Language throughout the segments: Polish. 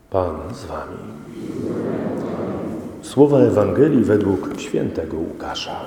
Pan z wami. Słowa Ewangelii według świętego Łukasza.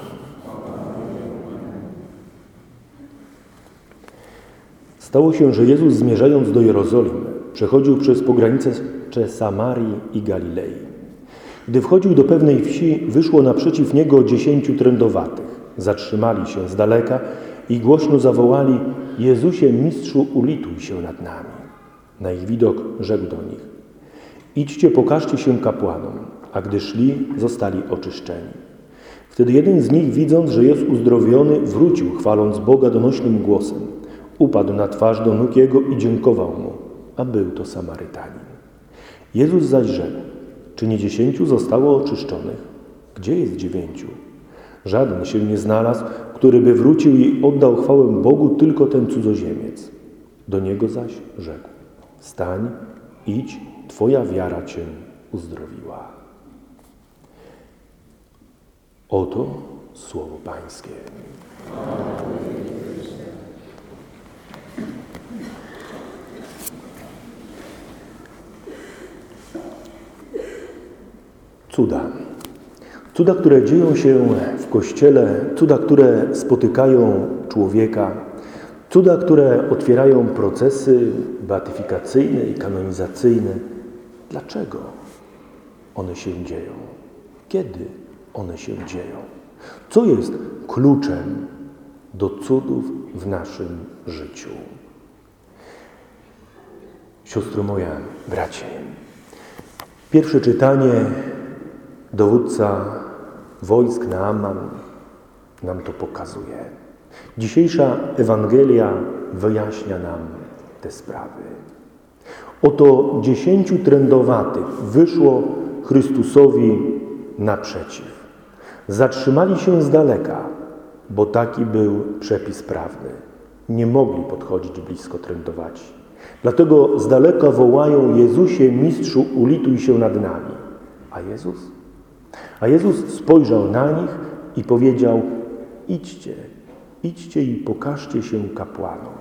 Stało się, że Jezus, zmierzając do Jerozolimy, przechodził przez pogranicę Samarii i Galilei. Gdy wchodził do pewnej wsi, wyszło naprzeciw niego 10 trędowatych. Zatrzymali się z daleka i głośno zawołali: Jezusie, Mistrzu, ulituj się nad nami. Na ich widok rzekł do nich: idźcie, pokażcie się kapłanom. A gdy szli, zostali oczyszczeni. Wtedy jeden z nich, widząc, że jest uzdrowiony, wrócił, chwaląc Boga donośnym głosem. Upadł na twarz do nóg Jego i dziękował Mu, a był to Samarytanin. Jezus zaś rzekł: czy nie 10 zostało oczyszczonych? Gdzie jest 9? Żaden się nie znalazł, który by wrócił i oddał chwałę Bogu, tylko ten cudzoziemiec. Do niego zaś rzekł: wstań, idź, twoja wiara cię uzdrowiła. Oto słowo Pańskie. Cuda. Cuda, które dzieją się w Kościele, cuda, które spotykają człowieka, cuda, które otwierają procesy beatyfikacyjne i kanonizacyjne. Dlaczego one się dzieją? Kiedy one się dzieją? Co jest kluczem do cudów w naszym życiu? Siostro moja, bracie, pierwsze czytanie, dowódca wojsk Naaman nam to pokazuje. Dzisiejsza Ewangelia wyjaśnia nam te sprawy. Oto 10 trędowatych wyszło Chrystusowi naprzeciw. Zatrzymali się z daleka, bo taki był przepis prawny. Nie mogli podchodzić blisko trędowaci. Dlatego z daleka wołają: Jezusie, Mistrzu, ulituj się nad nami. A Jezus spojrzał na nich i powiedział: idźcie i pokażcie się kapłanom.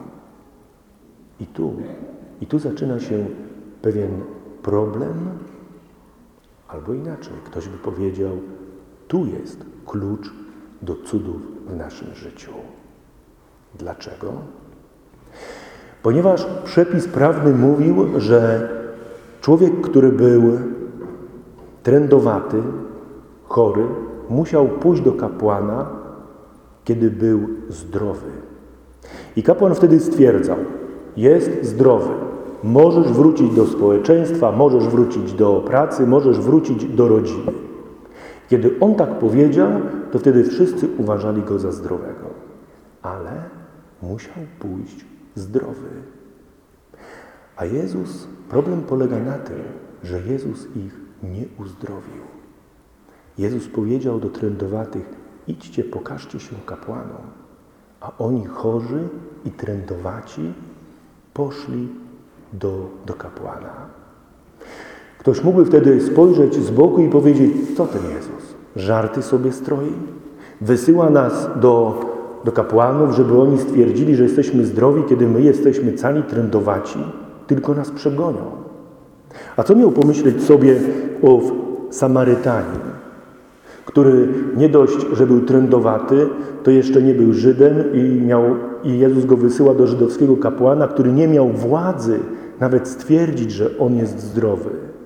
I tu zaczyna się pewien problem, albo inaczej, ktoś by powiedział: tu jest klucz do cudów w naszym życiu. Dlaczego? Ponieważ przepis prawny mówił, że człowiek, który był trędowaty, chory, musiał pójść do kapłana, kiedy był zdrowy. I kapłan wtedy stwierdzał: jest zdrowy, możesz wrócić do społeczeństwa, możesz wrócić do pracy, możesz wrócić do rodziny. Kiedy on tak powiedział, to wtedy wszyscy uważali go za zdrowego. Ale musiał pójść zdrowy. A problem polega na tym, że Jezus ich nie uzdrowił. Jezus powiedział do trędowatych: idźcie, pokażcie się kapłanom. A oni, chorzy i trędowaci, poszli do kapłana. Ktoś mógłby wtedy spojrzeć z boku i powiedzieć: co ten Jezus? Żarty sobie stroi? Wysyła nas do kapłanów, żeby oni stwierdzili, że jesteśmy zdrowi, kiedy my jesteśmy cali trędowaci, tylko nas przegonią. A co miał pomyśleć sobie ów Samarytanin, który nie dość, że był trędowaty, to jeszcze nie był Żydem i Jezus go wysyła do żydowskiego kapłana, który nie miał władzy nawet stwierdzić, że on jest zdrowy.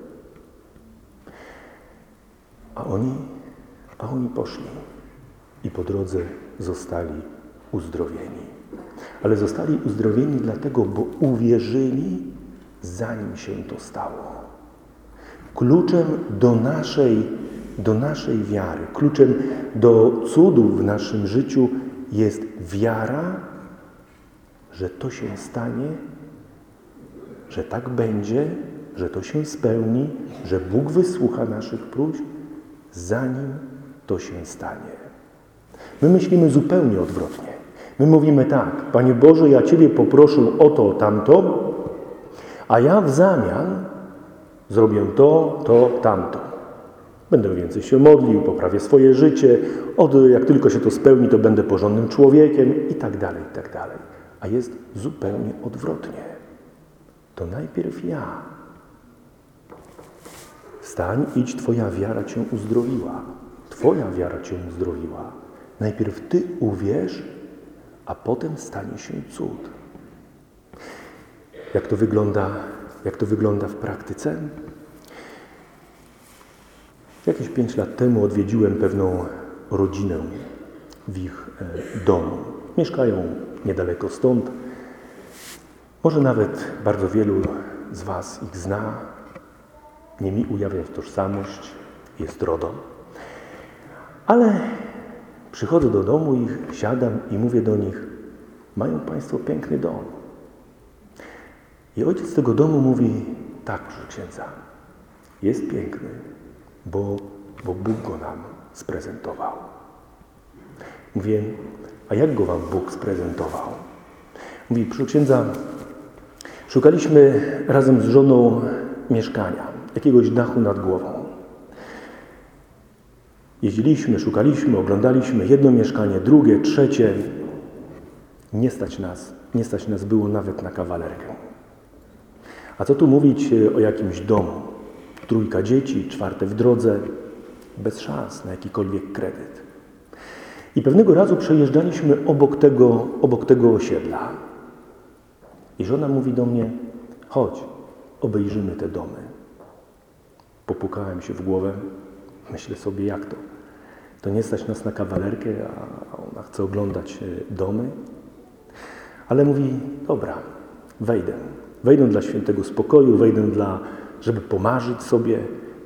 A oni poszli i po drodze zostali uzdrowieni. Ale zostali uzdrowieni dlatego, bo uwierzyli, zanim się to stało. Kluczem do naszej wiary, kluczem do cudów w naszym życiu jest wiara, że to się stanie, że tak będzie, że to się spełni, że Bóg wysłucha naszych próśb, zanim to się stanie. My myślimy zupełnie odwrotnie. My mówimy tak: Panie Boże, ja Ciebie poproszę o to, o tamto, a ja w zamian zrobię to, tamto. Będę więcej się modlił, poprawię swoje życie, jak tylko się to spełni, to będę porządnym człowiekiem i tak dalej, i tak dalej. A jest zupełnie odwrotnie. To najpierw ja wstań, idź, twoja wiara cię uzdrowiła. Twoja wiara cię uzdrowiła. Najpierw ty uwierz, a potem stanie się cud. Jak to wygląda w praktyce? Jakieś 5 lat temu odwiedziłem pewną rodzinę w ich domu. Mieszkają niedaleko stąd. Może nawet bardzo wielu z was ich zna. Nie mi ujawniać tożsamość, jest RODO. Ale przychodzę do domu ich, siadam i mówię do nich: mają państwo piękny dom. I ojciec tego domu mówi: tak, proszę księdza, jest piękny, bo Bóg go nam sprezentował. Mówię: a jak go wam Bóg sprezentował? Mówi: proszę księdza, szukaliśmy razem z żoną mieszkania, jakiegoś dachu nad głową. Jeździliśmy, szukaliśmy, oglądaliśmy jedno mieszkanie, drugie, trzecie. Nie stać nas było nawet na kawalerkę. A co tu mówić o jakimś domu? 3 dzieci, 4 w drodze, bez szans na jakikolwiek kredyt. I pewnego razu przejeżdżaliśmy obok tego osiedla. I żona mówi do mnie: chodź, obejrzymy te domy. Popukałem się w głowę. Myślę sobie, jak to? To nie stać nas na kawalerkę, a ona chce oglądać domy. Ale mówi: dobra, wejdę. Wejdę dla świętego spokoju, wejdę żeby pomarzyć sobie,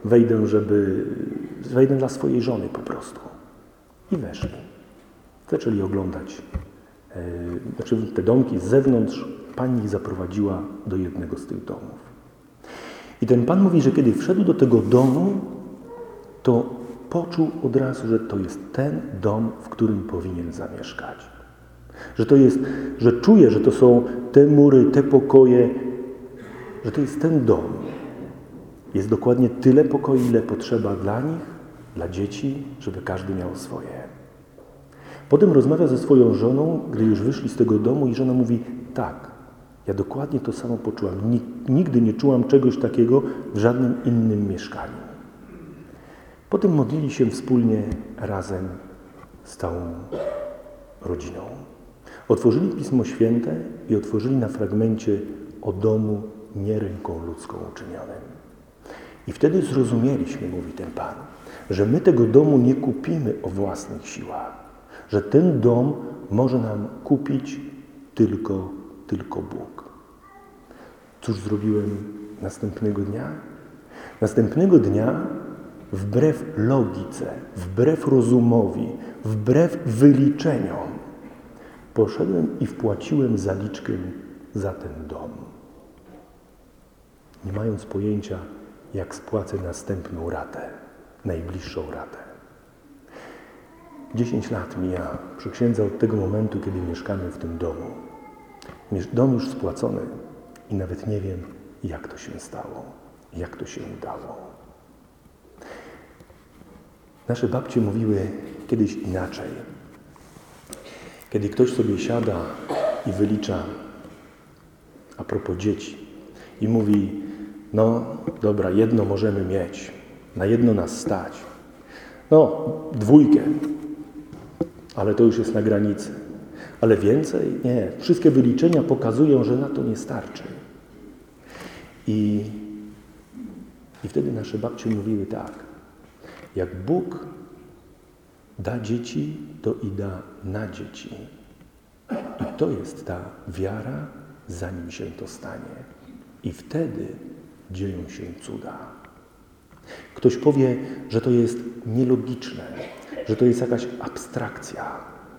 wejdę dla swojej żony po prostu. I weszli. Zaczęli oglądać te domki z zewnątrz. Pani ich zaprowadziła do jednego z tych domów. I ten pan mówi, że kiedy wszedł do tego domu, to poczuł od razu, że to jest ten dom, w którym powinien zamieszkać. Że czuje, że to są te mury, te pokoje, że to jest ten dom. Jest dokładnie tyle pokoi, ile potrzeba dla nich, dla dzieci, żeby każdy miał swoje. Potem rozmawia ze swoją żoną, gdy już wyszli z tego domu, i żona mówi: tak, ja dokładnie to samo poczułam. Nigdy nie czułam czegoś takiego w żadnym innym mieszkaniu. Potem modlili się wspólnie razem z całą rodziną. Otworzyli Pismo Święte i otworzyli na fragmencie o domu nie ręką ludzką uczynionym. I wtedy zrozumieliśmy, mówi ten Pan, że my tego domu nie kupimy o własnych siłach. Że ten dom może nam kupić tylko Bóg. Cóż zrobiłem następnego dnia? Następnego dnia, wbrew logice, wbrew rozumowi, wbrew wyliczeniom, poszedłem i wpłaciłem zaliczkę za ten dom. Nie mając pojęcia, jak spłacę następną ratę, najbliższą ratę. 10 lat mija, proszę księdza, od tego momentu, kiedy mieszkamy w tym domu. Dom już spłacony i nawet nie wiem, jak to się stało, jak to się udało. Nasze babcie mówiły kiedyś inaczej. Kiedy ktoś sobie siada i wylicza a propos dzieci i mówi: no dobra, jedno możemy mieć, na jedno nas stać. No, 2, ale to już jest na granicy. Ale więcej? Nie. Wszystkie wyliczenia pokazują, że na to nie starczy. I wtedy nasze babcie mówiły tak: jak Bóg da dzieci, to i da na dzieci. I to jest ta wiara, zanim się to stanie. I wtedy dzieją się cuda. Ktoś powie, że to jest nielogiczne, że to jest jakaś abstrakcja.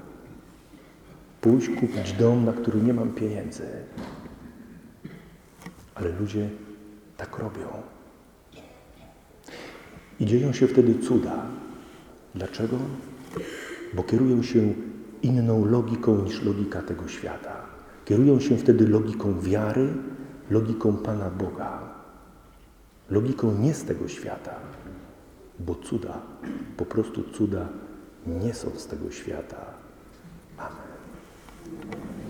Pójść kupić dom, na który nie mam pieniędzy. Ale ludzie tak robią. I dzieją się wtedy cuda. Dlaczego? Bo kierują się inną logiką niż logika tego świata. Kierują się wtedy logiką wiary, logiką Pana Boga. Logiką nie z tego świata, bo cuda, po prostu cuda nie są z tego świata. Amen.